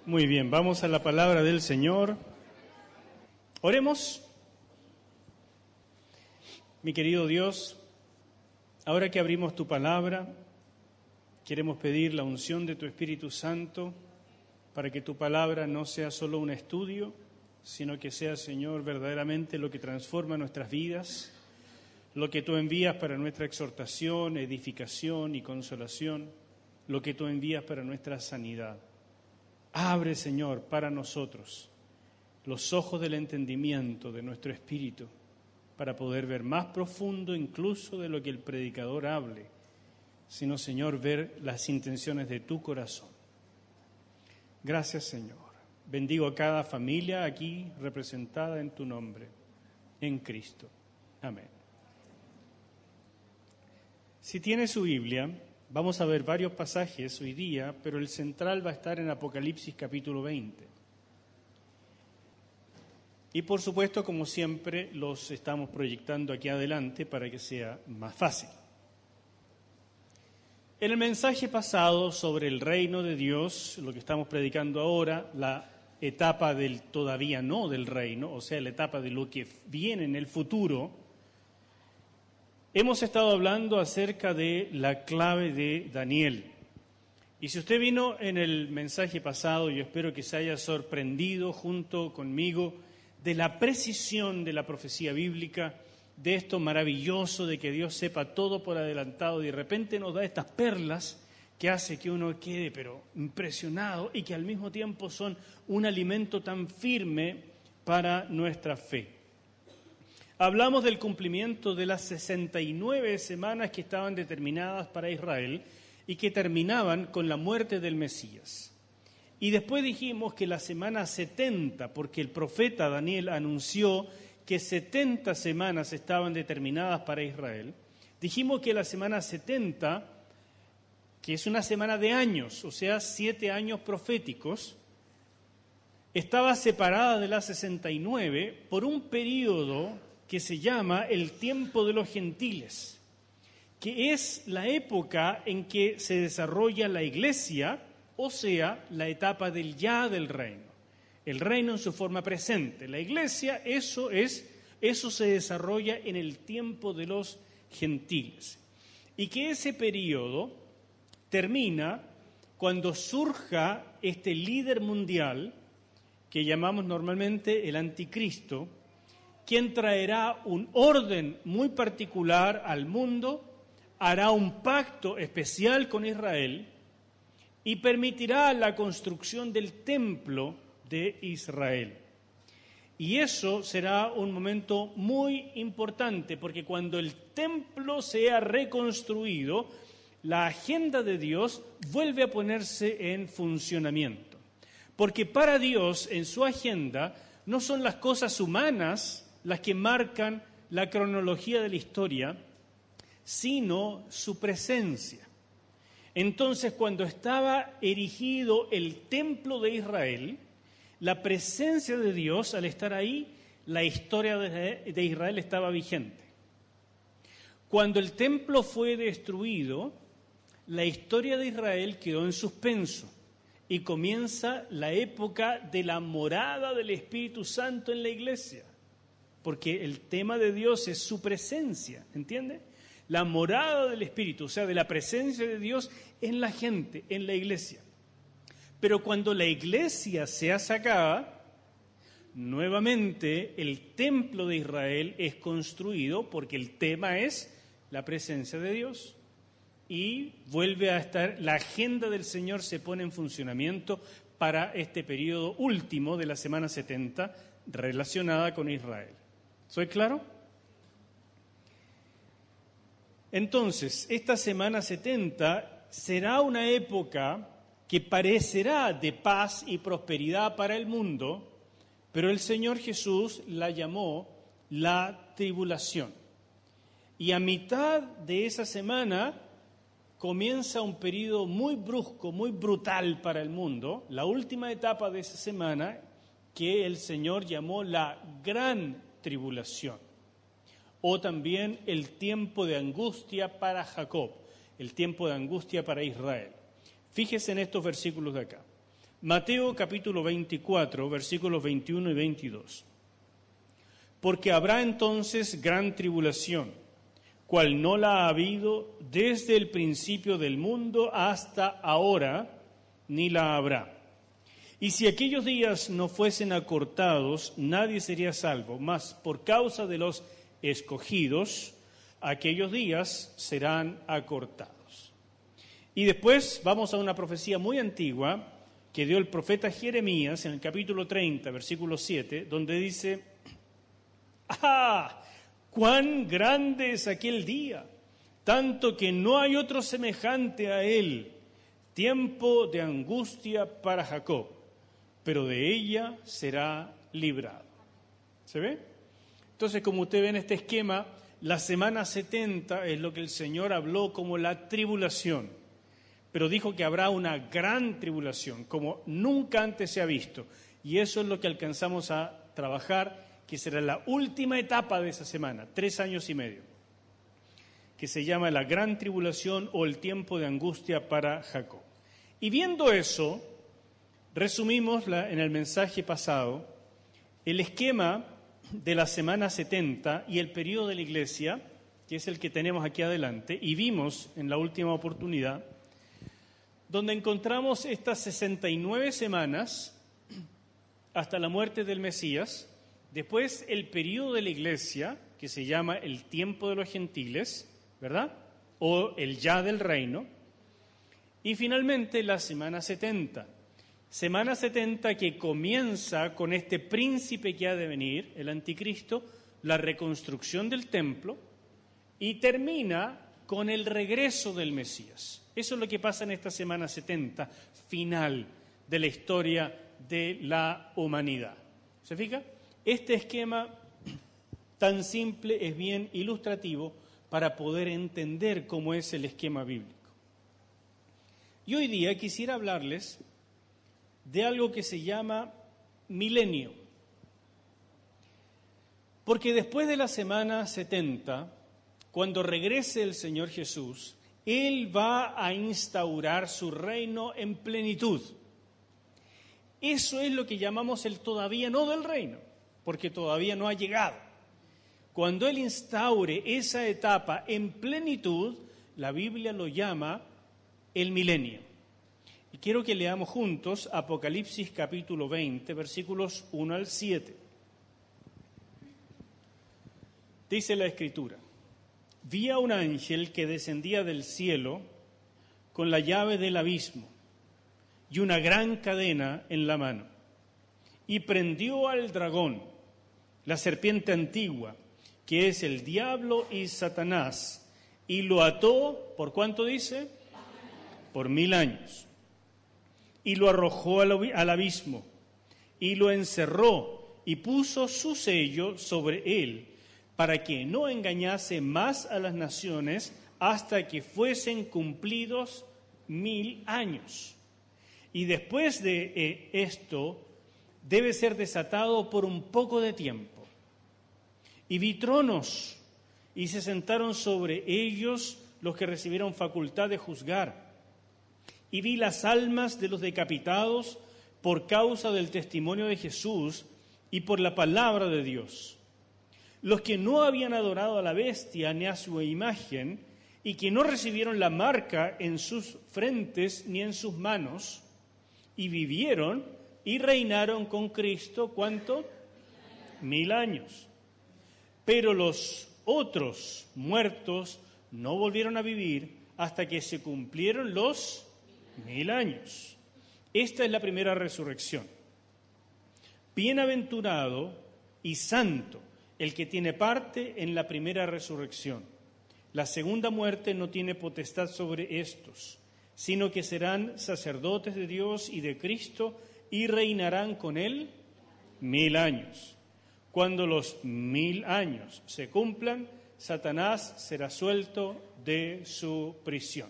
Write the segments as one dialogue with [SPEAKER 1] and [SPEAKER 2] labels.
[SPEAKER 1] Muy bien, vamos a la palabra del Señor. Oremos. Mi querido Dios, ahora que abrimos tu palabra, queremos pedir la unción de tu Espíritu Santo para que tu palabra no sea solo un estudio, sino que sea, Señor, verdaderamente lo que transforma nuestras vidas, lo que tú envías para nuestra exhortación, edificación y consolación, lo que tú envías para nuestra sanidad. Abre, Señor, para nosotros los ojos del entendimiento de nuestro espíritu para poder ver más profundo incluso de lo que el predicador hable, sino, Señor, ver las intenciones de tu corazón. Gracias, Señor. Bendigo a cada familia aquí representada en tu nombre, en Cristo. Amén. Si tiene su Biblia, vamos a ver varios pasajes hoy día, pero el central va a estar en Apocalipsis capítulo 20. Y por supuesto, como siempre, los estamos proyectando aquí adelante para que sea más fácil. En el mensaje pasado sobre el reino de Dios, lo que estamos predicando ahora, la etapa del todavía no del reino, o sea, la etapa de lo que viene en el futuro, hemos estado hablando acerca de la clave de Daniel. Y si usted vino en el mensaje pasado, yo espero que se haya sorprendido junto conmigo de la precisión de la profecía bíblica, de esto maravilloso de que Dios sepa todo por adelantado y de repente nos da estas perlas que hace que uno quede pero impresionado y que al mismo tiempo son un alimento tan firme para nuestra fe. Hablamos del cumplimiento de las 69 semanas que estaban determinadas para Israel y que terminaban con la muerte del Mesías. Y después dijimos que la semana 70, porque el profeta Daniel anunció que 70 semanas estaban determinadas para Israel, dijimos que la semana 70, que es una semana de años, o sea, 7 años proféticos, estaba separada de las 69 por un periodo que se llama el tiempo de los gentiles, que es la época en que se desarrolla la iglesia, o sea, la etapa del ya del reino. El reino en su forma presente. La iglesia, eso se desarrolla en el tiempo de los gentiles. Y que ese periodo termina cuando surja este líder mundial, que llamamos normalmente el anticristo, quien traerá un orden muy particular al mundo, hará un pacto especial con Israel y permitirá la construcción del templo de Israel. Y eso será un momento muy importante, porque cuando el templo sea reconstruido, la agenda de Dios vuelve a ponerse en funcionamiento. Porque para Dios, en su agenda, no son las cosas humanas las que marcan la cronología de la historia, sino su presencia. Entonces, cuando estaba erigido el templo de Israel, la presencia de Dios, al estar ahí, la historia de Israel estaba vigente. Cuando el templo fue destruido, la historia de Israel quedó en suspenso y comienza la época de la morada del Espíritu Santo en la iglesia, porque el tema de Dios es su presencia, ¿entiende? La morada del Espíritu, o sea, de la presencia de Dios en la gente, en la iglesia. Pero cuando la iglesia sea sacada, nuevamente el templo de Israel es construido porque el tema es la presencia de Dios. Y vuelve a estar, la agenda del Señor se pone en funcionamiento para este periodo último de la semana 70 relacionada con Israel. ¿Soy claro? Entonces, esta semana 70 será una época que parecerá de paz y prosperidad para el mundo, pero el Señor Jesús la llamó la tribulación. Y a mitad de esa semana comienza un periodo muy brusco, muy brutal para el mundo, la última etapa de esa semana que el Señor llamó la gran tribulación, o también el tiempo de angustia para Jacob, el tiempo de angustia para Israel. Fíjese en estos versículos de acá. Mateo capítulo 24, versículos 21 y 22. Porque habrá entonces gran tribulación, cual no la ha habido desde el principio del mundo hasta ahora, ni la habrá. Y si aquellos días no fuesen acortados, nadie sería salvo, mas por causa de los escogidos, aquellos días serán acortados. Y después vamos a una profecía muy antigua que dio el profeta Jeremías en el capítulo 30, versículo 7, donde dice: ¡Ah! ¡Cuán grande es aquel día! Tanto que no hay otro semejante a él. Tiempo de angustia para Jacob, pero de ella será librado. ¿Se ve? Entonces, como usted ve en este esquema, la semana 70 es lo que el Señor habló como la tribulación, pero dijo que habrá una gran tribulación, como nunca antes se ha visto, y eso es lo que alcanzamos a trabajar, que será la última etapa de esa semana, 3 años y medio, que se llama la gran tribulación o el tiempo de angustia para Jacob. Y viendo eso, resumimos en el mensaje pasado el esquema de la semana 70 y el periodo de la iglesia, que es el que tenemos aquí adelante, y vimos en la última oportunidad, donde encontramos estas 69 semanas hasta la muerte del Mesías, después el periodo de la iglesia, que se llama el tiempo de los gentiles, ¿verdad? O el ya del reino, y finalmente la semana 70. Semana 70 que comienza con este príncipe que ha de venir, el anticristo, la reconstrucción del templo, y termina con el regreso del Mesías. Eso es lo que pasa en esta semana 70, final de la historia de la humanidad. ¿Se fija? Este esquema tan simple es bien ilustrativo para poder entender cómo es el esquema bíblico. Y hoy día quisiera hablarles de algo que se llama milenio. Porque después de la semana 70, cuando regrese el Señor Jesús, Él va a instaurar su reino en plenitud. Eso es lo que llamamos el todavía no del reino, porque todavía no ha llegado. Cuando Él instaure esa etapa en plenitud, la Biblia lo llama el milenio. Y quiero que leamos juntos Apocalipsis capítulo 20, versículos 1 al 7. Dice la Escritura: vi a un ángel que descendía del cielo con la llave del abismo y una gran cadena en la mano, y prendió al dragón, la serpiente antigua, que es el diablo y Satanás, y lo ató, ¿por cuánto dice? Por 1000 años. Y lo arrojó al abismo, y lo encerró, y puso su sello sobre él, para que no engañase más a las naciones hasta que fuesen cumplidos 1000 años. Y después de esto, debe ser desatado por un poco de tiempo. Y vi tronos, y se sentaron sobre ellos los que recibieron facultad de juzgar. Y vi las almas de los decapitados por causa del testimonio de Jesús y por la palabra de Dios. Los que no habían adorado a la bestia ni a su imagen, y que no recibieron la marca en sus frentes ni en sus manos, y vivieron y reinaron con Cristo, ¿cuánto? 1000 años. Pero los otros muertos no volvieron a vivir hasta que se cumplieron los 1000 años. Esta es la primera resurrección. Bienaventurado y santo el que tiene parte en la primera resurrección. La segunda muerte no tiene potestad sobre estos, sino que serán sacerdotes de Dios y de Cristo y reinarán con Él 1000 años. Cuando los 1000 años se cumplan, Satanás será suelto de su prisión.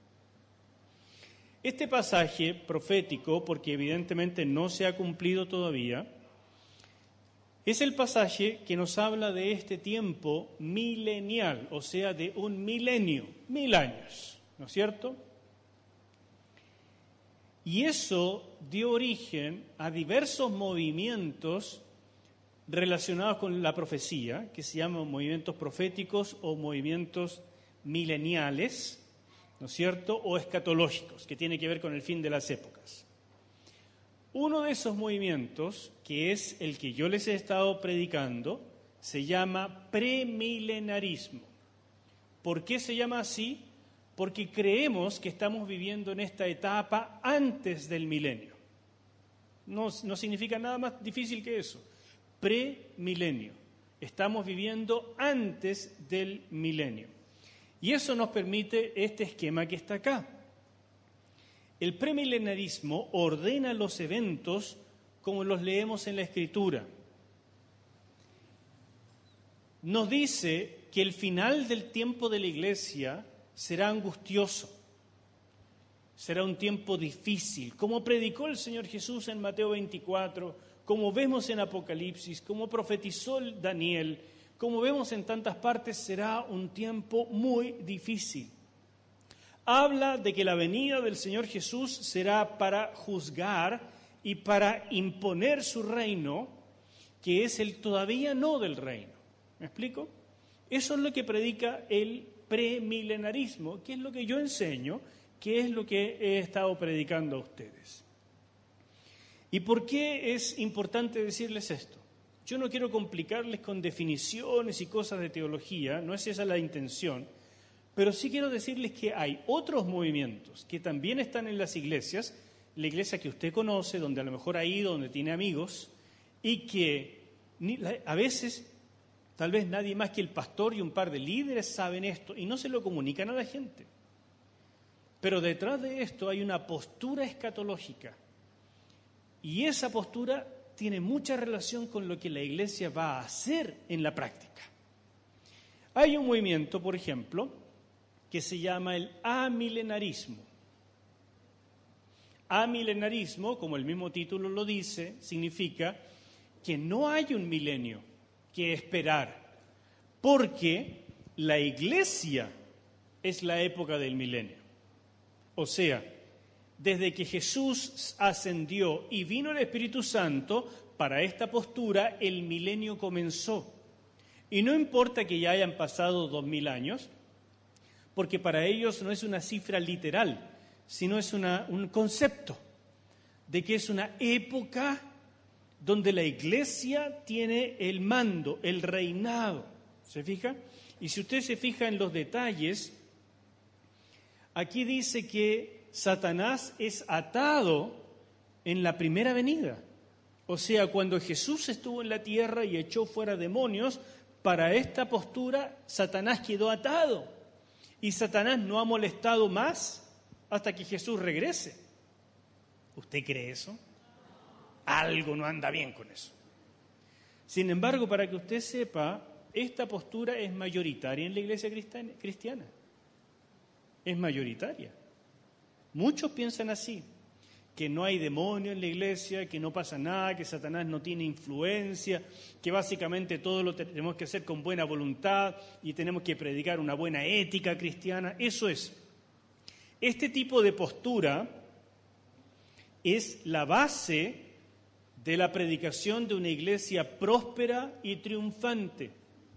[SPEAKER 1] Este pasaje profético, porque evidentemente no se ha cumplido todavía, es el pasaje que nos habla de este tiempo milenial, o sea, de un milenio, 1000 años, ¿no es cierto? Y eso dio origen a diversos movimientos relacionados con la profecía, que se llaman movimientos proféticos o movimientos mileniales, ¿no es cierto?, o escatológicos, que tiene que ver con el fin de las épocas. Uno de esos movimientos, que es el que yo les he estado predicando, se llama premilenarismo. ¿Por qué se llama así? Porque creemos que estamos viviendo en esta etapa antes del milenio. No significa nada más difícil que eso. Premilenio. Estamos viviendo antes del milenio. Y eso nos permite este esquema que está acá. El premilenarismo ordena los eventos como los leemos en la Escritura. Nos dice que el final del tiempo de la Iglesia será angustioso, será un tiempo difícil, como predicó el Señor Jesús en Mateo 24, como vemos en Apocalipsis, como profetizó Daniel, como vemos en tantas partes, será un tiempo muy difícil. Habla de que la venida del Señor Jesús será para juzgar y para imponer su reino, que es el todavía no del reino. ¿Me explico? Eso es lo que predica el premilenarismo, que es lo que yo enseño, que es lo que he estado predicando a ustedes. ¿Y por qué es importante decirles esto? Yo no quiero complicarles con definiciones y cosas de teología, no es esa la intención, pero sí quiero decirles que hay otros movimientos que también están en las iglesias, la iglesia que usted conoce, donde a lo mejor ha ido, donde tiene amigos, y que a veces, tal vez nadie más que el pastor y un par de líderes saben esto y no se lo comunican a la gente. Pero detrás de esto hay una postura escatológica. Y esa postura tiene mucha relación con lo que la Iglesia va a hacer en la práctica. Hay un movimiento, por ejemplo, que se llama el amilenarismo. Amilenarismo, como el mismo título lo dice, significa que no hay un milenio que esperar, porque la Iglesia es la época del milenio. O sea, desde que Jesús ascendió y vino el Espíritu Santo, para esta postura el milenio comenzó. Y no importa que ya hayan pasado 2000 años, porque para ellos no es una cifra literal, sino es un concepto de que es una época donde la Iglesia tiene el mando, el reinado. ¿Se fija? Y si usted se fija en los detalles, aquí dice que Satanás es atado en la primera venida. O sea, cuando Jesús estuvo en la tierra y echó fuera demonios, para esta postura Satanás quedó atado. Y Satanás no ha molestado más hasta que Jesús regrese. ¿Usted cree eso? Algo no anda bien con eso. Sin embargo, para que usted sepa, esta postura es mayoritaria en la iglesia cristiana. Es mayoritaria. Muchos piensan así, que no hay demonio en la iglesia, que no pasa nada, que Satanás no tiene influencia, que básicamente todo lo tenemos que hacer con buena voluntad y tenemos que predicar una buena ética cristiana. Eso es. Este tipo de postura es la base de la predicación de una iglesia próspera y triunfante.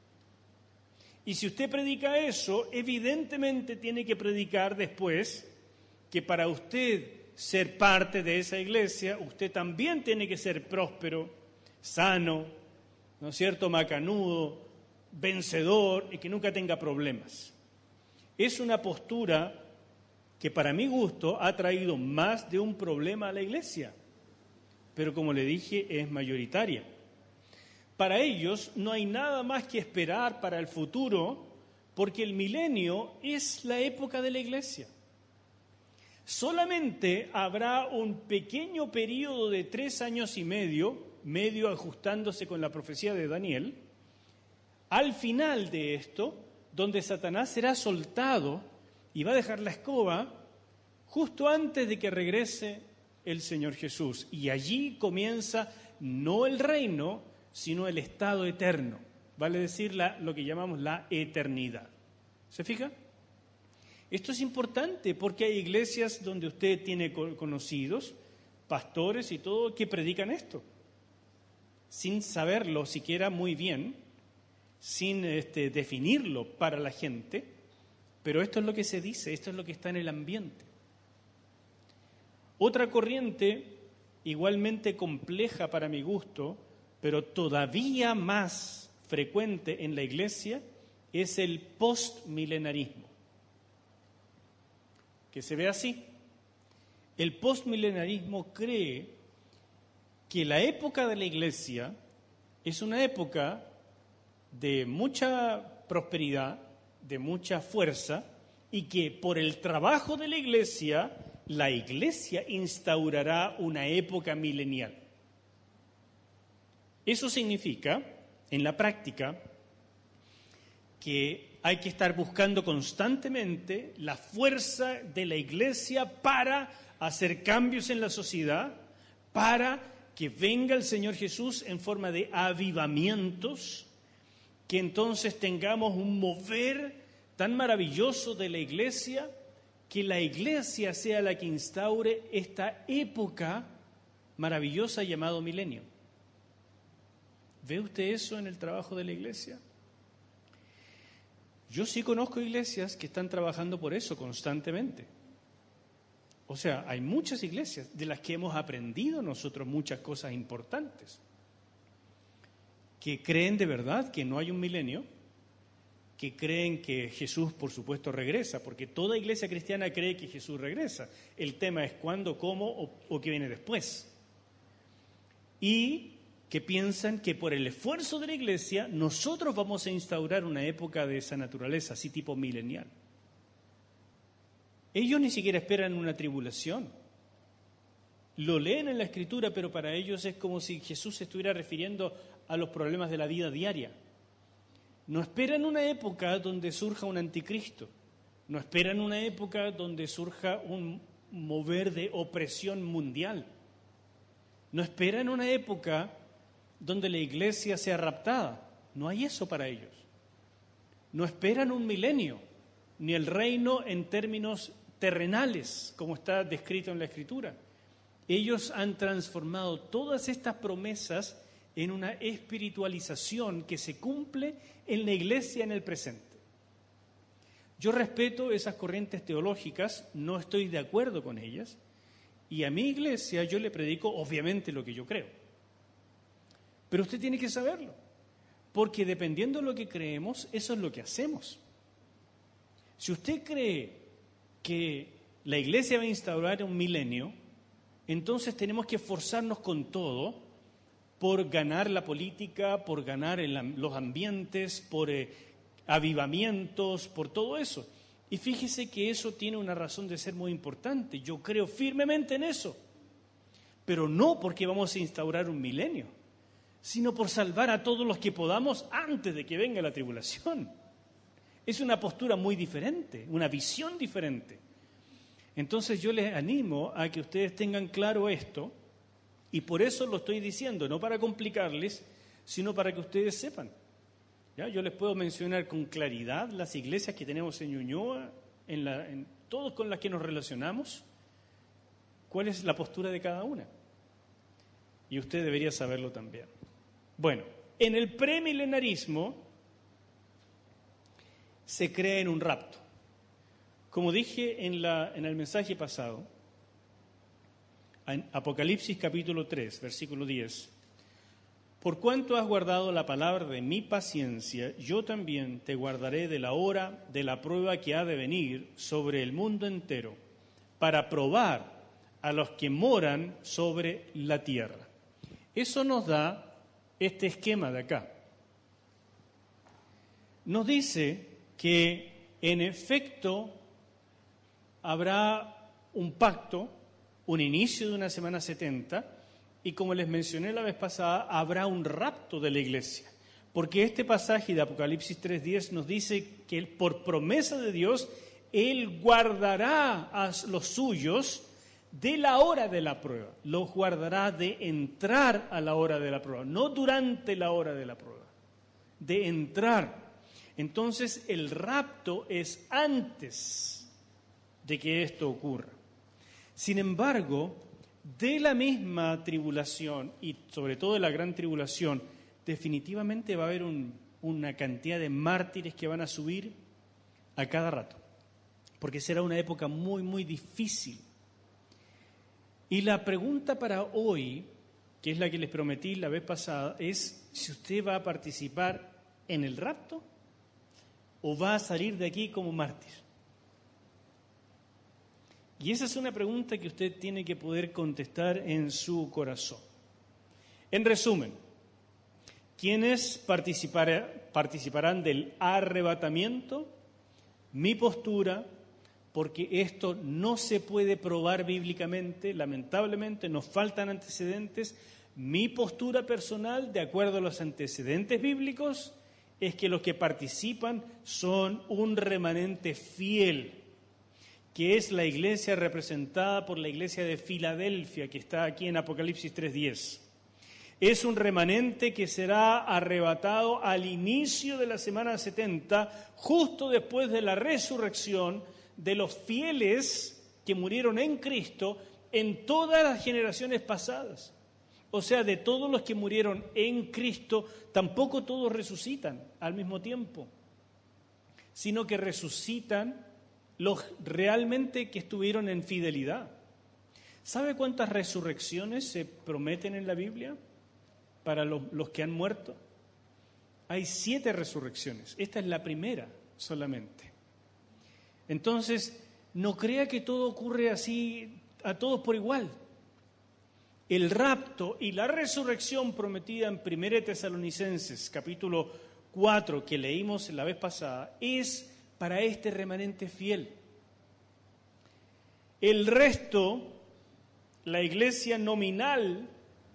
[SPEAKER 1] Y si usted predica eso, evidentemente tiene que predicar después que para usted ser parte de esa iglesia, usted también tiene que ser próspero, sano, ¿no es cierto?, macanudo, vencedor y que nunca tenga problemas. Es una postura que para mi gusto ha traído más de un problema a la iglesia, pero como le dije, es mayoritaria. Para ellos no hay nada más que esperar para el futuro, porque el milenio es la época de la iglesia. Solamente habrá un pequeño periodo de 3 años y medio ajustándose con la profecía de Daniel, al final de esto, donde Satanás será soltado y va a dejar la escoba justo antes de que regrese el Señor Jesús. Y allí comienza no el reino, sino el estado eterno, vale decir lo que llamamos la eternidad. ¿Se fija? Esto es importante porque hay iglesias donde usted tiene conocidos, pastores y todo, que predican esto, sin saberlo siquiera muy bien, sin definirlo para la gente, pero esto es lo que se dice, esto es lo que está en el ambiente. Otra corriente, igualmente compleja para mi gusto, pero todavía más frecuente en la iglesia, es el postmilenarismo, que se ve así. El postmilenarismo cree que la época de la iglesia es una época de mucha prosperidad, de mucha fuerza, y que por el trabajo de la iglesia instaurará una época milenial. Eso significa, en la práctica, que hay que estar buscando constantemente la fuerza de la iglesia para hacer cambios en la sociedad, para que venga el Señor Jesús en forma de avivamientos, que entonces tengamos un mover tan maravilloso de la iglesia, que la iglesia sea la que instaure esta época maravillosa llamado milenio. ¿Ve usted eso en el trabajo de la iglesia? Yo sí conozco iglesias que están trabajando por eso constantemente. O sea, hay muchas iglesias de las que hemos aprendido nosotros muchas cosas importantes, que creen de verdad que no hay un milenio, que creen que Jesús, por supuesto, regresa, porque toda iglesia cristiana cree que Jesús regresa. El tema es cuándo, cómo o qué viene después. Y que piensan que por el esfuerzo de la iglesia nosotros vamos a instaurar una época de esa naturaleza, así tipo milenial. Ellos ni siquiera esperan una tribulación. Lo leen en la Escritura, pero para ellos es como si Jesús se estuviera refiriendo a los problemas de la vida diaria. No esperan una época donde surja un anticristo. No esperan una época donde surja un mover de opresión mundial. No esperan una época donde la iglesia sea raptada. No hay eso para ellos. No esperan un milenio, ni el reino en términos terrenales, como está descrito en la Escritura. Ellos han transformado todas estas promesas en una espiritualización que se cumple en la iglesia en el presente. Yo respeto esas corrientes teológicas, no estoy de acuerdo con ellas, y a mi iglesia yo le predico obviamente lo que yo creo. Pero usted tiene que saberlo, porque dependiendo de lo que creemos, eso es lo que hacemos. Si usted cree que la iglesia va a instaurar un milenio, entonces tenemos que esforzarnos con todo por ganar la política, por ganar los ambientes, por avivamientos, por todo eso. Y fíjese que eso tiene una razón de ser muy importante. Yo creo firmemente en eso, pero no porque vamos a instaurar un milenio, sino por salvar a todos los que podamos antes de que venga la tribulación. Es una postura muy diferente, una visión diferente. Entonces yo les animo a que ustedes tengan claro esto, y por eso lo estoy diciendo, no para complicarles, sino para que ustedes sepan. ¿Ya? Yo les puedo mencionar con claridad las iglesias que tenemos en Ñuñoa, en todos con las que nos relacionamos, cuál es la postura de cada una. Y usted debería saberlo también. Bueno, en el premilenarismo se cree en un rapto. Como dije en el mensaje pasado, en Apocalipsis capítulo 3, versículo 10, por cuanto has guardado la palabra de mi paciencia, yo también te guardaré de la hora de la prueba que ha de venir sobre el mundo entero, para probar a los que moran sobre la tierra. Eso nos da este esquema de acá. Nos dice que en efecto habrá un pacto, un inicio de una semana 70, y como les mencioné la vez pasada, habrá un rapto de la iglesia. Porque este pasaje de Apocalipsis 3:10 nos dice que por promesa de Dios, Él guardará a los suyos de la hora de la prueba. Los guardará de entrar a la hora de la prueba, no durante la hora de la prueba, de entrar. Entonces el rapto es antes de que esto ocurra. Sin embargo, de la misma tribulación, y sobre todo de la gran tribulación, definitivamente va a haber una cantidad de mártires que van a subir a cada rato, porque será una época muy, muy difícil. Y la pregunta para hoy, que es la que les prometí la vez pasada, es si usted va a participar en el rapto o va a salir de aquí como mártir. Y esa es una pregunta que usted tiene que poder contestar en su corazón. En resumen, ¿quiénes participarán del arrebatamiento? Mi postura, porque esto no se puede probar bíblicamente, lamentablemente nos faltan antecedentes. Mi postura personal, de acuerdo a los antecedentes bíblicos, es que los que participan son un remanente fiel, que es la iglesia representada por la iglesia de Filadelfia, que está aquí en Apocalipsis 3:10. Es un remanente que será arrebatado al inicio de la semana 70, justo después de la resurrección de los fieles que murieron en Cristo en todas las generaciones pasadas. O sea, de todos los que murieron en Cristo, tampoco todos resucitan al mismo tiempo, sino que resucitan los realmente que estuvieron en fidelidad. ¿Sabe cuántas resurrecciones se prometen en la Biblia para los que han muerto? Hay 7 resurrecciones. Esta es la primera solamente. Entonces, no crea que todo ocurre así a todos por igual. El rapto y la resurrección prometida en 1 Tesalonicenses, capítulo 4, que leímos la vez pasada, es para este remanente fiel. El resto, la iglesia nominal,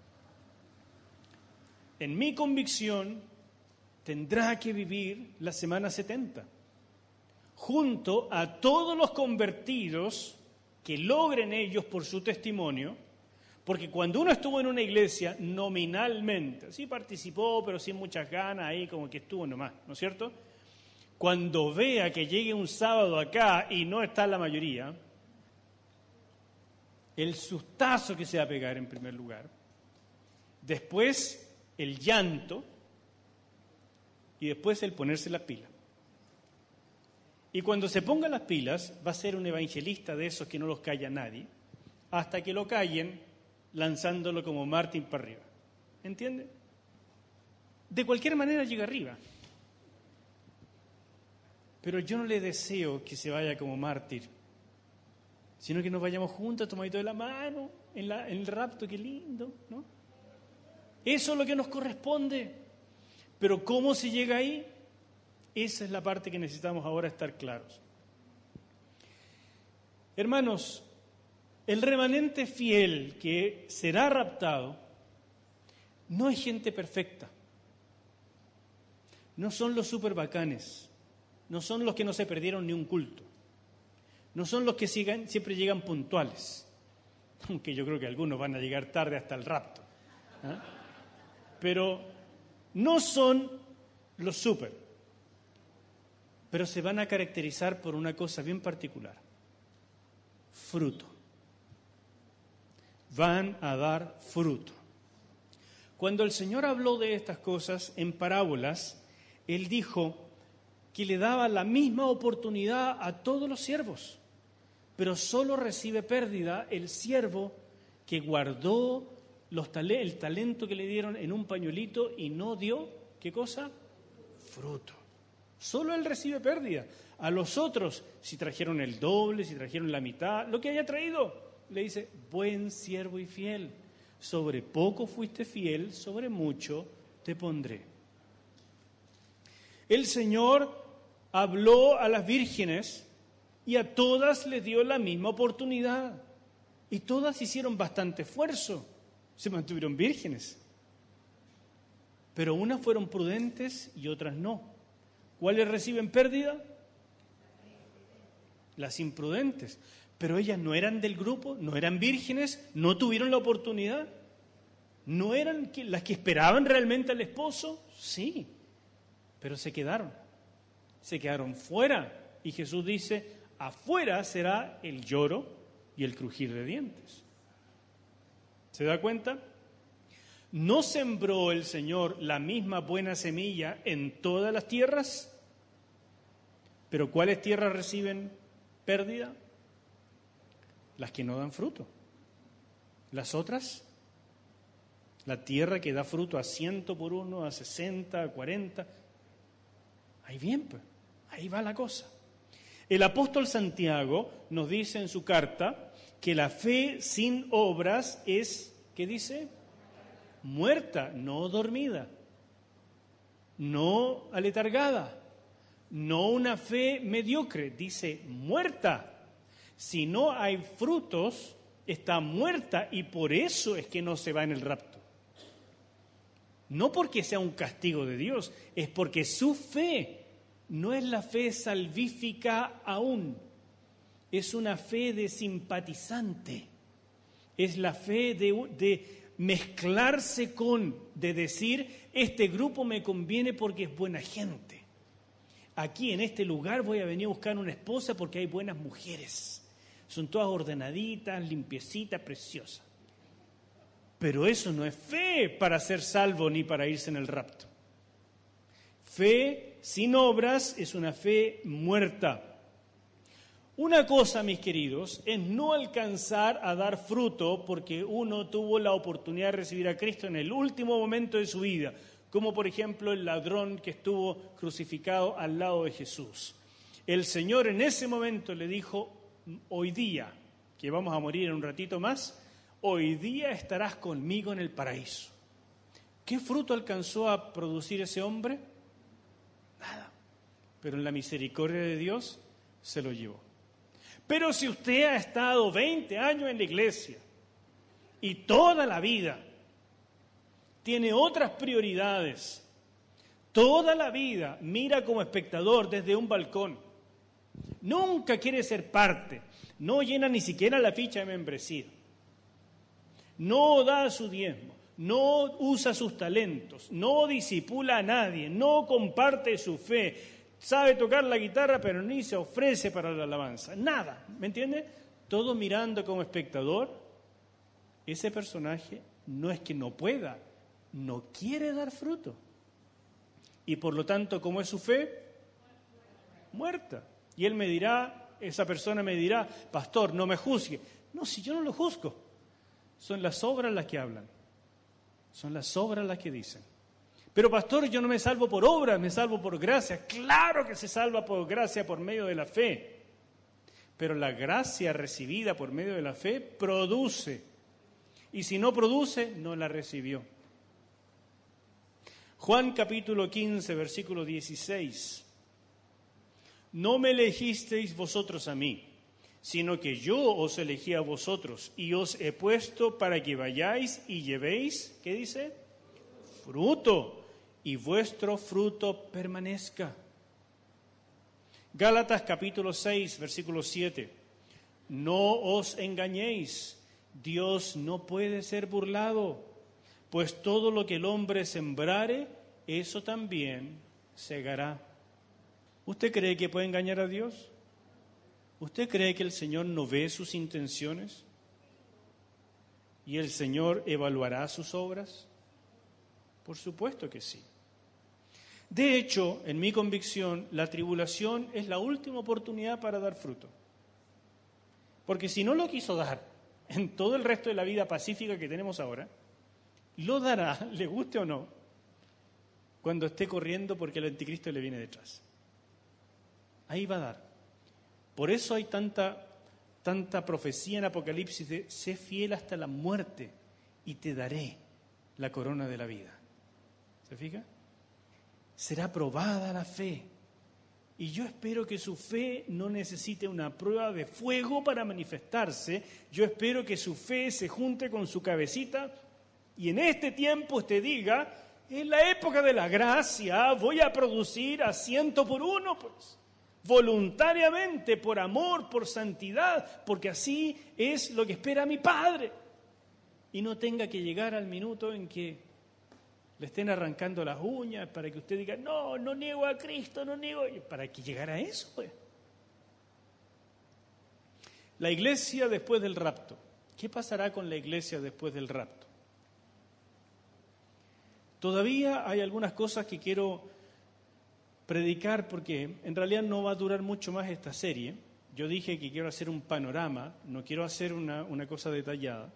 [SPEAKER 1] en mi convicción, tendrá que vivir la semana 70, junto a todos los convertidos que logren ellos por su testimonio, porque cuando uno estuvo en una iglesia nominalmente, sí participó, pero sin muchas ganas, ahí como que estuvo nomás, ¿no es cierto? Cuando vea que llegue un sábado acá y no está la mayoría, el sustazo que se va a pegar en primer lugar, después el llanto y después el ponerse las pilas. Y cuando se ponga las pilas va a ser un evangelista de esos que no los calla nadie, hasta que lo callen lanzándolo como Martín para arriba. ¿Entiende? De cualquier manera llega arriba. Pero yo no le deseo que se vaya como mártir, sino que nos vayamos juntos, tomaditos de la mano, en el rapto, qué lindo, ¿no? Eso es lo que nos corresponde. Pero ¿cómo se llega ahí? Esa es la parte que necesitamos ahora estar claros. Hermanos, el remanente fiel que será raptado no es gente perfecta. No son los súper bacanes. No son los que no se perdieron ni un culto. No son los que siempre llegan puntuales. Aunque yo creo que algunos van a llegar tarde hasta el rapto. ¿Ah? Pero no son los súper. Pero se van a caracterizar por una cosa bien particular. Fruto. Van a dar fruto. Cuando el Señor habló de estas cosas en parábolas, Él dijo que le daba la misma oportunidad a todos los siervos, pero solo recibe pérdida el siervo que guardó el talento que le dieron en un pañuelito y no dio, ¿qué cosa? Fruto. Solo él recibe pérdida. A los otros, si trajeron el doble, si trajeron la mitad, lo que haya traído, le dice, buen siervo y fiel, sobre poco fuiste fiel, sobre mucho te pondré. El Señor habló a las vírgenes y a todas les dio la misma oportunidad. Y todas hicieron bastante esfuerzo, se mantuvieron vírgenes. Pero unas fueron prudentes y otras no. ¿Cuáles reciben pérdida? Las imprudentes. Pero ellas no eran del grupo, no eran vírgenes, no tuvieron la oportunidad. ¿No eran las que esperaban realmente al esposo? Sí, pero se quedaron fuera. Y Jesús dice, Afuera será el lloro y el crujir de dientes. ¿Se da cuenta? ¿No sembró el Señor la misma buena semilla en todas las tierras? ¿Pero cuáles tierras reciben pérdida? Las que no dan fruto. Las otras, la tierra que da fruto a 100 por uno, a 60, a 40. Ahí bien, pues, ahí va la cosa. El apóstol Santiago nos dice en su carta que la fe sin obras es, ¿qué dice? Muerta, no dormida, no aletargada, no una fe mediocre, dice muerta. Si no hay frutos, está muerta y por eso es que no se va en el rapto. No porque sea un castigo de Dios, es porque su fe no es la fe salvífica aún, es una fe de simpatizante, es la fe de mezclarse con, de decir, este grupo me conviene porque es buena gente. Aquí en este lugar voy a venir a buscar una esposa porque hay buenas mujeres. Son todas ordenaditas, limpiecitas, preciosas. Pero eso no es fe para ser salvo ni para irse en el rapto. Fe sin obras es una fe muerta. Una cosa, mis queridos, es no alcanzar a dar fruto porque uno tuvo la oportunidad de recibir a Cristo en el último momento de su vida, como por ejemplo el ladrón que estuvo crucificado al lado de Jesús. El Señor en ese momento le dijo, hoy día, que vamos a morir en un ratito más, hoy día estarás conmigo en el paraíso. ¿Qué fruto alcanzó a producir ese hombre? Nada. Pero en la misericordia de Dios se lo llevó. Pero si usted ha estado 20 años en la iglesia y toda la vida tiene otras prioridades, toda la vida mira como espectador desde un balcón, nunca quiere ser parte, no llena ni siquiera la ficha de membresía, no da su diezmo, no usa sus talentos, no disipula a nadie, no comparte su fe, sabe tocar la guitarra pero ni se ofrece para la alabanza, nada, ¿me entiende? Todo mirando como espectador. Ese personaje no es que no pueda, no quiere dar fruto. Y por lo tanto, ¿cómo es su fe? Muerta. Y él me dirá, esa persona me dirá, pastor, no me juzgue. No, si yo no lo juzgo, son las obras las que hablan, son las obras las que dicen. Pero pastor, yo no me salvo por obras, me salvo por gracia. Claro que se salva por gracia por medio de la fe. Pero la gracia recibida por medio de la fe produce. Y si no produce, no la recibió. Juan capítulo 15, versículo 16. No me elegisteis vosotros a mí, sino que yo os elegí a vosotros y os he puesto para que vayáis y llevéis, ¿qué dice? Fruto. Y vuestro fruto permanezca. Gálatas capítulo 6, versículo 7. No os engañéis, Dios no puede ser burlado, pues todo lo que el hombre sembrare, eso también segará. ¿Usted cree que puede engañar a Dios? ¿Usted cree que el Señor no ve sus intenciones? ¿Y el Señor evaluará sus obras? Por supuesto que sí. De hecho, en mi convicción, la tribulación es la última oportunidad para dar fruto. Porque si no lo quiso dar en todo el resto de la vida pacífica que tenemos ahora, lo dará, le guste o no, cuando esté corriendo porque el anticristo le viene detrás. Ahí va a dar. Por eso hay tanta profecía en Apocalipsis de sé fiel hasta la muerte y te daré la corona de la vida. ¿Se fija? Será probada la fe. Y yo espero que su fe no necesite una prueba de fuego para manifestarse. Yo espero que su fe se junte con su cabecita y en este tiempo usted diga, en la época de la gracia voy a producir a 100 por uno, pues. Voluntariamente, por amor, por santidad, porque así es lo que espera mi Padre. Y no tenga que llegar al minuto en que le estén arrancando las uñas para que usted diga, no niego a Cristo, no niego. ¿Para que llegara a eso, pues? La iglesia después del rapto. ¿Qué pasará con la iglesia después del rapto? Todavía hay algunas cosas que quiero predicar porque en realidad no va a durar mucho más esta serie. Yo dije que quiero hacer un panorama, no quiero hacer una cosa detallada.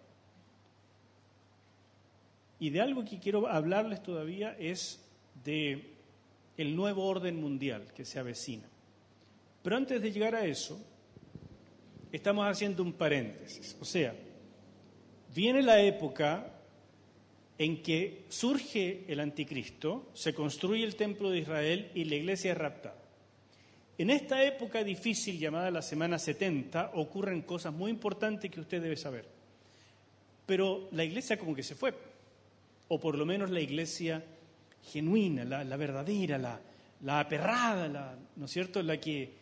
[SPEAKER 1] Y de algo que quiero hablarles todavía es de el nuevo orden mundial que se avecina. Pero antes de llegar a eso, estamos haciendo un paréntesis. O sea, viene la época en que surge el anticristo, se construye el templo de Israel y la iglesia es raptada. En esta época difícil llamada la semana 70 ocurren cosas muy importantes que usted debe saber. Pero la iglesia como que se fue, o por lo menos la iglesia genuina, la verdadera, la aperrada, ¿no es cierto? La que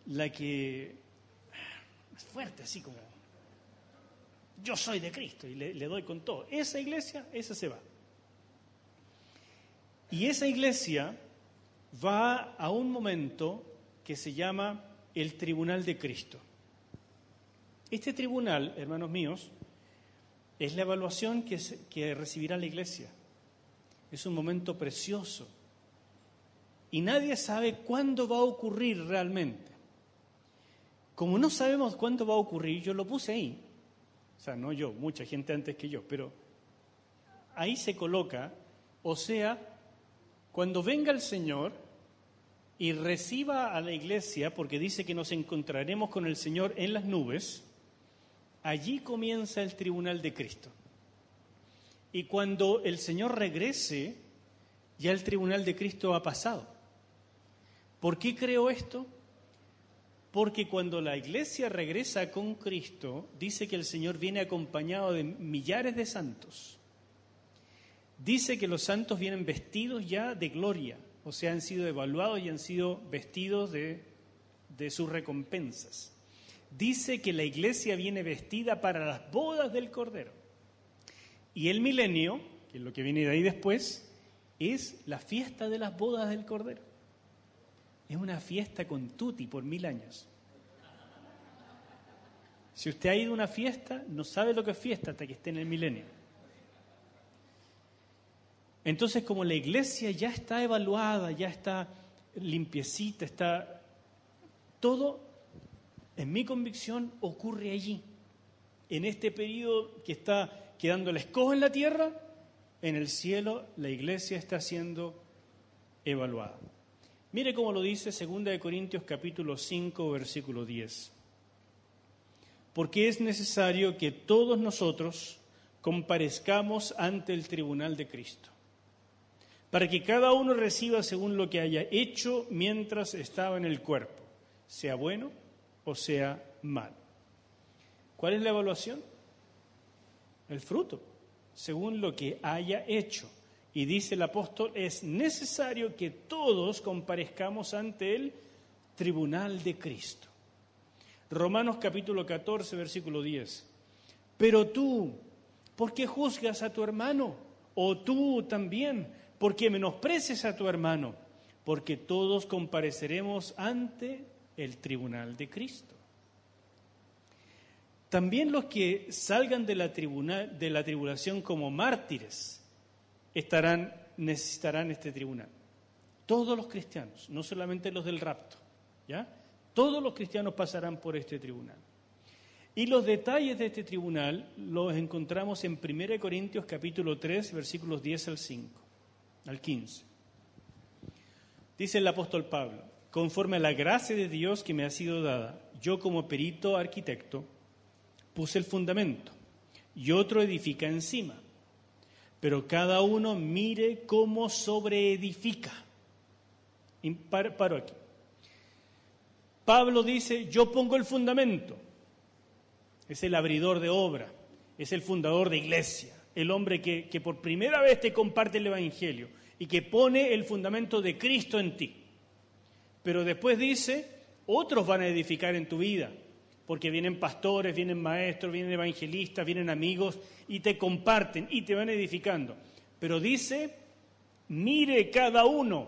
[SPEAKER 1] es fuerte, así como yo soy de Cristo y le doy con todo. Esa iglesia, esa se va. Y esa iglesia va a un momento que se llama el Tribunal de Cristo. Este tribunal, hermanos míos, es la evaluación que recibirá la iglesia. Es un momento precioso. Y nadie sabe cuándo va a ocurrir realmente. Como no sabemos cuándo va a ocurrir, yo lo puse ahí. O sea, no yo, mucha gente antes que yo, pero ahí se coloca, o sea, cuando venga el Señor y reciba a la iglesia, porque dice que nos encontraremos con el Señor en las nubes, allí comienza el tribunal de Cristo. Y cuando el Señor regrese, ya el tribunal de Cristo ha pasado. ¿Por qué creo esto? Porque cuando la iglesia regresa con Cristo, dice que el Señor viene acompañado de millares de santos. Dice que los santos vienen vestidos ya de gloria, o sea, han sido evaluados y han sido vestidos de sus recompensas. Dice que la iglesia viene vestida para las bodas del Cordero. Y el milenio, que es lo que viene de ahí después, es la fiesta de las bodas del Cordero. Es una fiesta con tutti por 1000 años. Si usted ha ido a una fiesta, no sabe lo que es fiesta hasta que esté en el milenio. Entonces, como la iglesia ya está evaluada, ya está limpiecita, está todo, en mi convicción, ocurre allí. En este periodo que está quedando la escoba en la tierra, en el cielo la iglesia está siendo evaluada. Mire cómo lo dice 2 Corintios capítulo 5, versículo 10. Porque es necesario que todos nosotros comparezcamos ante el tribunal de Cristo, para que cada uno reciba según lo que haya hecho mientras estaba en el cuerpo, sea bueno o sea malo. ¿Cuál es la evaluación? El fruto, según lo que haya hecho. Y dice el apóstol, es necesario que todos comparezcamos ante el tribunal de Cristo. Romanos capítulo 14, versículo 10. Pero tú, ¿por qué juzgas a tu hermano? O tú también, ¿por qué menosprecias a tu hermano? Porque todos compareceremos ante el tribunal de Cristo. También los que salgan de la tribulación como mártires necesitarán este tribunal. Todos los cristianos, no solamente los del rapto, ¿ya? Todos los cristianos pasarán por este tribunal. Y los detalles de este tribunal los encontramos en 1 Corintios capítulo 3, versículos 10 al 15. Dice el apóstol Pablo, conforme a la gracia de Dios que me ha sido dada, yo como perito arquitecto puse el fundamento y otro edifica encima. Pero cada uno mire cómo sobreedifica. Y paro aquí. Pablo dice, yo pongo el fundamento. Es el abridor de obra, es el fundador de iglesia, el hombre que por primera vez te comparte el Evangelio y que pone el fundamento de Cristo en ti. Pero después dice, otros van a edificar en tu vida, porque vienen pastores, vienen maestros, vienen evangelistas, vienen amigos y te comparten y te van edificando. Pero dice, mire cada uno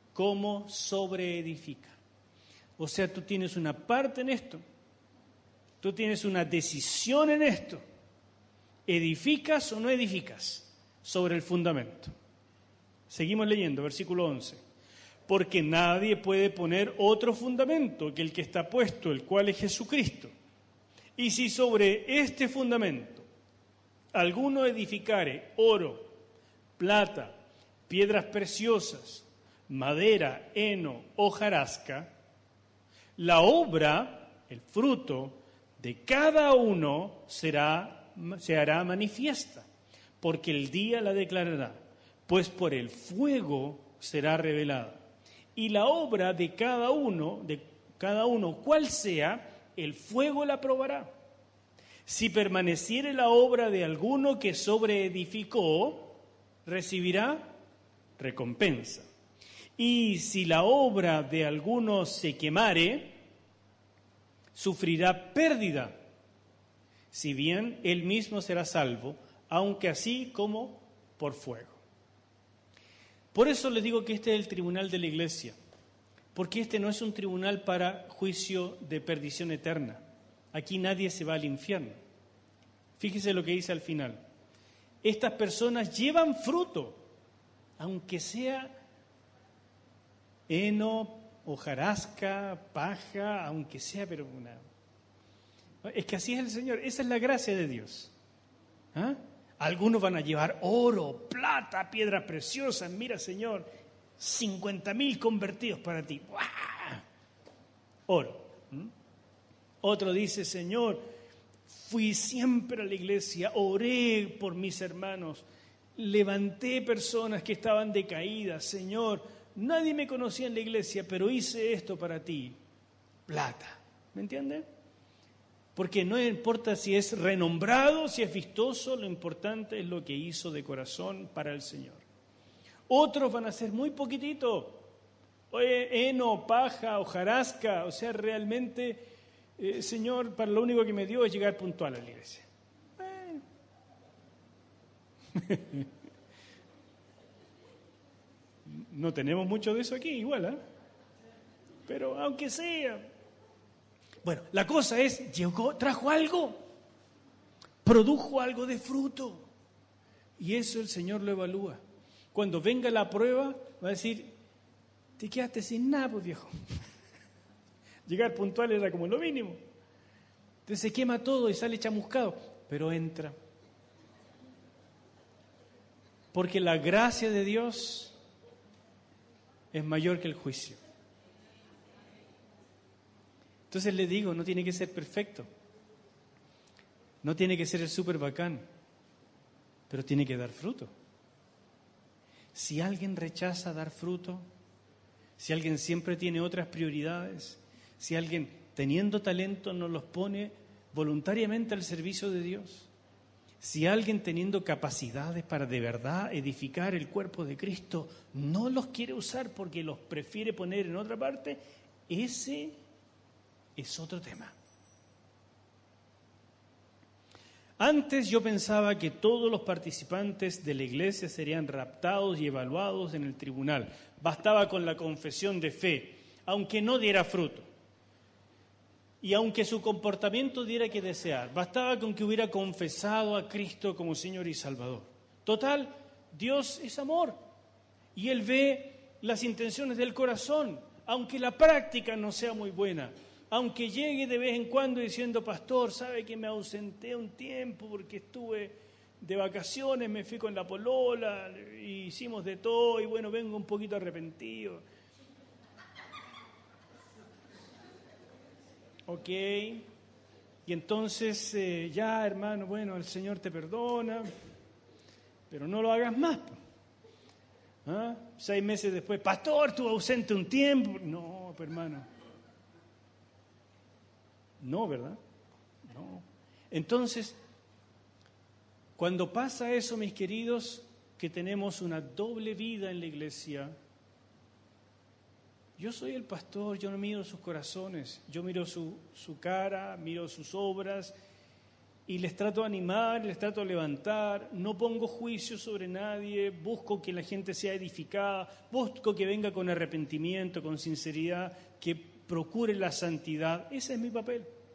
[SPEAKER 1] cómo sobreedifica. O sea, tú tienes una parte en esto. Tú tienes una decisión en esto. ¿Edificas o no edificas sobre el fundamento? Seguimos leyendo, versículo 11. Porque nadie puede poner otro fundamento que el que está puesto, el cual es Jesucristo. Y si sobre este fundamento alguno edificare oro, plata, piedras preciosas, madera, heno, hojarasca, la obra, el fruto de cada uno se hará manifiesta, porque el día la declarará, pues por el fuego será revelada. Y la obra de cada uno, cual sea, el fuego la probará. Si permaneciere la obra de alguno que sobreedificó, recibirá recompensa. Y si la obra de alguno se quemare, sufrirá pérdida, si bien él mismo será salvo, aunque así como por fuego. Por eso les digo que este es el tribunal de la iglesia, porque este no es un tribunal para juicio de perdición eterna. Aquí nadie se va al infierno. Fíjese lo que dice al final. Estas personas llevan fruto, aunque sea heno, hojarasca, paja, aunque sea, pero una... Es que así es el Señor, esa es la gracia de Dios. ¿Ah? Algunos van a llevar oro, plata, piedras preciosas. Mira, Señor, 50.000 convertidos para ti. ¡Buah! Oro. Otro dice, Señor, fui siempre a la iglesia, oré por mis hermanos, levanté personas que estaban decaídas. Señor, nadie me conocía en la iglesia, pero hice esto para ti. Plata. ¿Me entiende? Porque no importa si es renombrado, si es vistoso, lo importante es lo que hizo de corazón para el Señor. Otros van a ser muy poquitito. Heno, paja, hojarasca, o sea, realmente, Señor, para lo único que me dio es llegar puntual a la iglesia. No tenemos mucho de eso aquí, igual, ¿eh? Pero aunque sea... Bueno, la cosa es, llegó, trajo algo, produjo algo de fruto. Y eso el Señor lo evalúa. Cuando venga la prueba, va a decir, te quedaste sin nada, pues viejo. Llegar puntual era como lo mínimo. Entonces se quema todo y sale chamuscado, pero entra. Porque la gracia de Dios es mayor que el juicio. Entonces le digo, no tiene que ser perfecto, no tiene que ser el súper bacán, pero tiene que dar fruto. Si alguien rechaza dar fruto, si alguien siempre tiene otras prioridades, si alguien teniendo talento no los pone voluntariamente al servicio de Dios, si alguien teniendo capacidades para de verdad edificar el cuerpo de Cristo no los quiere usar porque los prefiere poner en otra parte, ese es otro tema. Antes yo pensaba que todos los participantes de la iglesia serían raptados y evaluados en el tribunal. Bastaba con la confesión de fe, aunque no diera fruto. Y aunque su comportamiento diera que desear, bastaba con que hubiera confesado a Cristo como Señor y Salvador. Total, Dios es amor y Él ve las intenciones del corazón, aunque la práctica no sea muy buena. Aunque llegue de vez en cuando diciendo, pastor, sabe que me ausenté un tiempo porque estuve de vacaciones, me fui con la polola, hicimos de todo y bueno, vengo un poquito arrepentido. Ok, y entonces ya hermano, bueno, el Señor te perdona, pero no lo hagas más. ¿Ah? 6 meses después, pastor, estuve ausente un tiempo. No, hermano. No, ¿verdad? No. Entonces, cuando pasa eso, mis queridos, que tenemos una doble vida en la iglesia, yo soy el pastor, yo no miro sus corazones, yo miro su cara, miro sus obras y les trato de animar, les trato de levantar, no pongo juicio sobre nadie, busco que la gente sea edificada, busco que venga con arrepentimiento, con sinceridad, que procure la santidad. Ese es mi papel.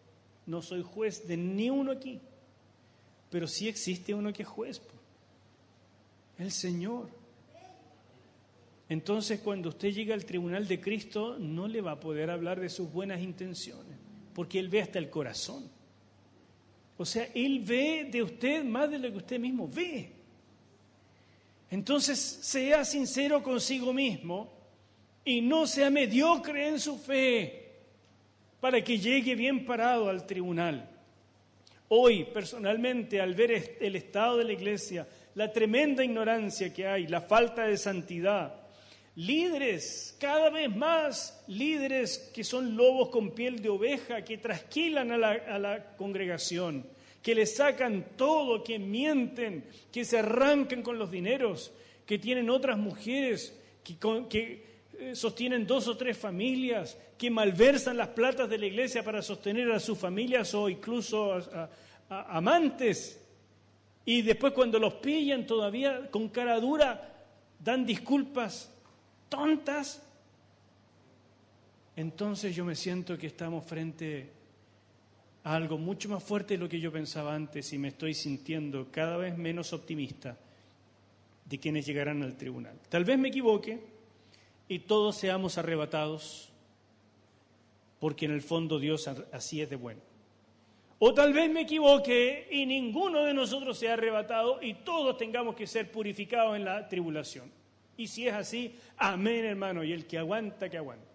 [SPEAKER 1] No soy juez de ni uno aquí. Pero sí existe uno que es juez, el Señor. Entonces, cuando usted llega al tribunal de Cristo, no le va a poder hablar de sus buenas intenciones, porque Él ve hasta el corazón. O sea, Él ve de usted más de lo que usted mismo ve. Entonces, sea sincero consigo mismo y no sea mediocre en su fe para que llegue bien parado al tribunal. Hoy, personalmente, al ver el estado de la iglesia, la tremenda ignorancia que hay, la falta de santidad, líderes, cada vez más líderes que son lobos con piel de oveja, que trasquilan a la congregación, que le sacan todo, que mienten, que se arrancan con los dineros, que tienen otras mujeres, que sostienen 2 o 3 familias, que malversan las platas de la iglesia para sostener a sus familias o incluso a amantes. Y después cuando los pillan todavía con cara dura dan disculpas tontas. Entonces yo me siento que estamos frente a algo mucho más fuerte de lo que yo pensaba antes y me estoy sintiendo cada vez menos optimista de quienes llegarán al tribunal. Tal vez me equivoque y todos seamos arrebatados, porque en el fondo Dios así es de bueno. O tal vez me equivoque y ninguno de nosotros sea arrebatado y todos tengamos que ser purificados en la tribulación. Y si es así, amén, hermano, y el que aguanta, que aguante.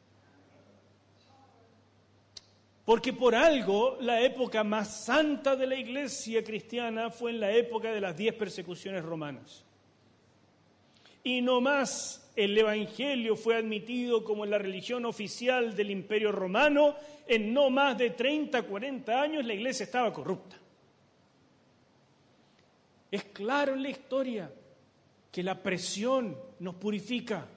[SPEAKER 1] Porque por algo la época más santa de la iglesia cristiana fue en la época de las 10 persecuciones romanas. Y no más el Evangelio fue admitido como la religión oficial del Imperio Romano. En no más de 30, 40 años la iglesia estaba corrupta. Es claro en la historia que la presión nos purifica.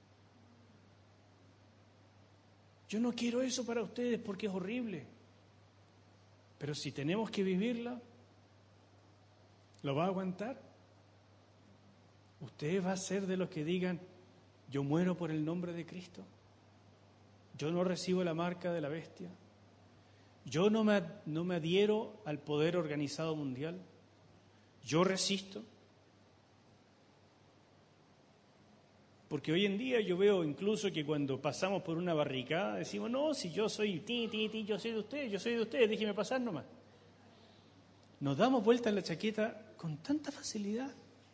[SPEAKER 1] Yo no quiero eso para ustedes porque es horrible. Pero si tenemos que vivirla, ¿lo va a aguantar? ¿Usted va a ser de los que digan, yo muero por el nombre de Cristo? Yo no recibo la marca de la bestia. Yo no me adhiero al poder organizado mundial. Yo resisto. Porque hoy en día yo veo incluso que cuando pasamos por una barricada decimos, no, si yo soy yo soy de ustedes, déjeme pasar nomás. Nos damos vuelta en la chaqueta con tanta facilidad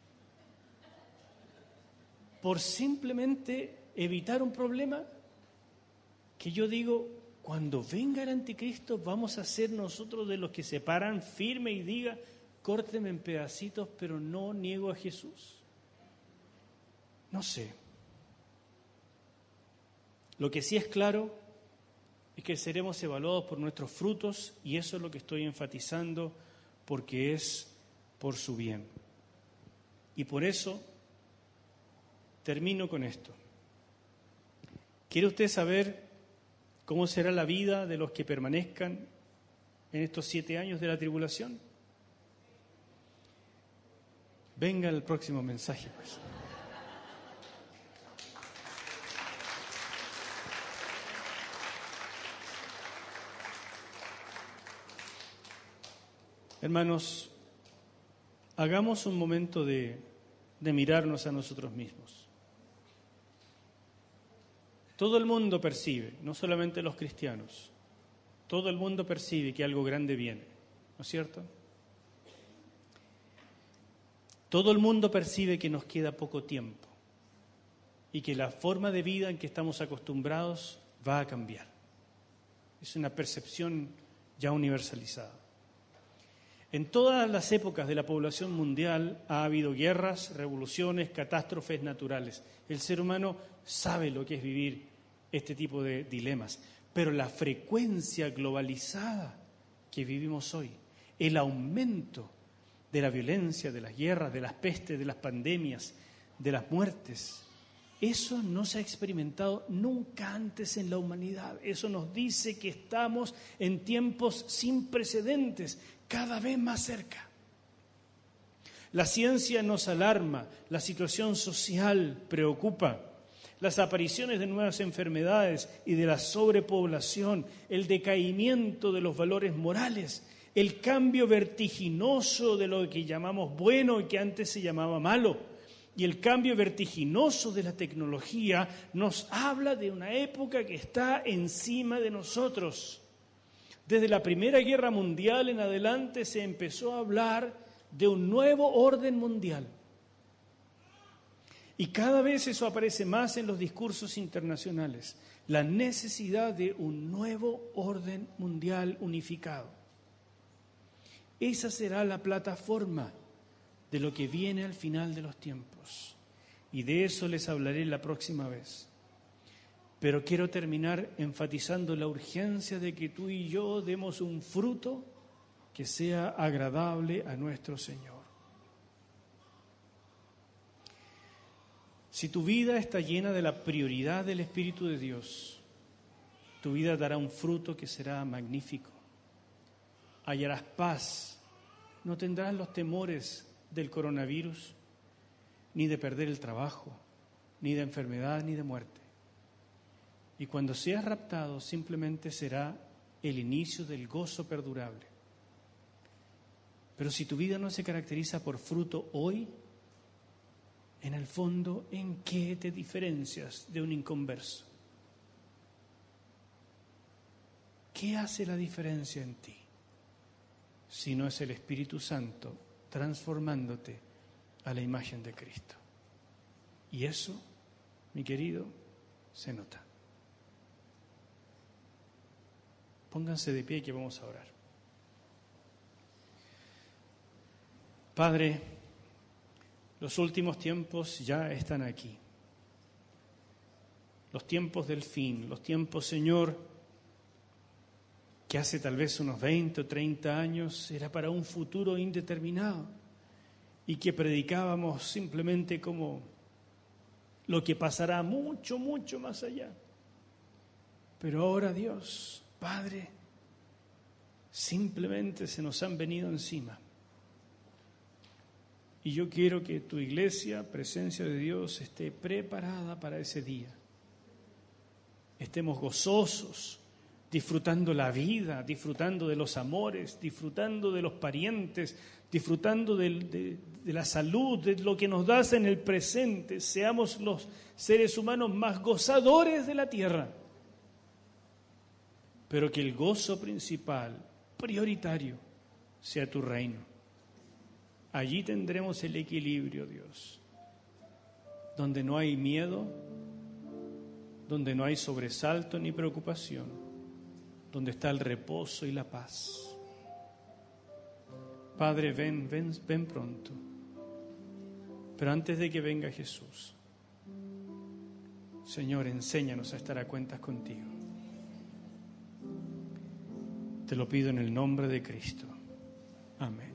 [SPEAKER 1] por simplemente evitar un problema que yo digo, cuando venga el anticristo vamos a ser nosotros de los que se paran firme y diga, córteme en pedacitos, pero no niego a Jesús. No sé. Lo que sí es claro es que seremos evaluados por nuestros frutos y eso es lo que estoy enfatizando porque es por su bien. Y por eso termino con esto. ¿Quiere usted saber cómo será la vida de los que permanezcan en estos 7 años de la tribulación? Venga el próximo mensaje, pues. Hermanos, hagamos un momento de mirarnos a nosotros mismos. Todo el mundo percibe, no solamente los cristianos, todo el mundo percibe que algo grande viene, ¿no es cierto? Todo el mundo percibe que nos queda poco tiempo y que la forma de vida en que estamos acostumbrados va a cambiar. Es una percepción ya universalizada. En todas las épocas de la población mundial ha habido guerras, revoluciones, catástrofes naturales. El ser humano sabe lo que es vivir este tipo de dilemas, pero la frecuencia globalizada que vivimos hoy, el aumento de la violencia, de las guerras, de las pestes, de las pandemias, de las muertes, eso no se ha experimentado nunca antes en la humanidad. Eso nos dice que estamos en tiempos sin precedentes, cada vez más cerca. La ciencia nos alarma, la situación social preocupa, las apariciones de nuevas enfermedades y de la sobrepoblación, el decaimiento de los valores morales, el cambio vertiginoso de lo que llamamos bueno y que antes se llamaba malo, y el cambio vertiginoso de la tecnología nos habla de una época que está encima de nosotros. Desde la Primera Guerra Mundial en adelante se empezó a hablar de un nuevo orden mundial. Y cada vez eso aparece más en los discursos internacionales, la necesidad de un nuevo orden mundial unificado. Esa será la plataforma de lo que viene al final de los tiempos. Y de eso les hablaré la próxima vez. Pero quiero terminar enfatizando la urgencia de que tú y yo demos un fruto que sea agradable a nuestro Señor. Si tu vida está llena de la prioridad del Espíritu de Dios, tu vida dará un fruto que será magnífico. Hallarás paz, no tendrás los temores del coronavirus, ni de perder el trabajo, ni de enfermedad, ni de muerte. Y cuando seas raptado, simplemente será el inicio del gozo perdurable. Pero si tu vida no se caracteriza por fruto hoy, en el fondo, ¿en qué te diferencias de un inconverso? ¿Qué hace la diferencia en ti? Si no es el Espíritu Santo transformándote a la imagen de Cristo. Y eso, mi querido, se nota. Pónganse de pie que vamos a orar. Padre, los últimos tiempos ya están aquí. Los tiempos del fin, los tiempos, Señor, que hace tal vez unos 20 o 30 años era para un futuro indeterminado y que predicábamos simplemente como lo que pasará mucho, mucho más allá. Pero ahora, Dios, Padre, simplemente se nos han venido encima. Y yo quiero que tu iglesia, presencia de Dios, esté preparada para ese día. Estemos gozosos, disfrutando la vida, disfrutando de los amores, disfrutando de los parientes, disfrutando de la salud, de lo que nos das en el presente. Seamos los seres humanos más gozadores de la tierra. Pero que el gozo principal, prioritario, sea tu reino. Allí tendremos el equilibrio, Dios, donde no hay miedo, donde no hay sobresalto ni preocupación, donde está el reposo y la paz. Padre, ven pronto. Pero antes de que venga Jesús, Señor, enséñanos a estar a cuentas contigo. Te lo pido en el nombre de Cristo. Amén.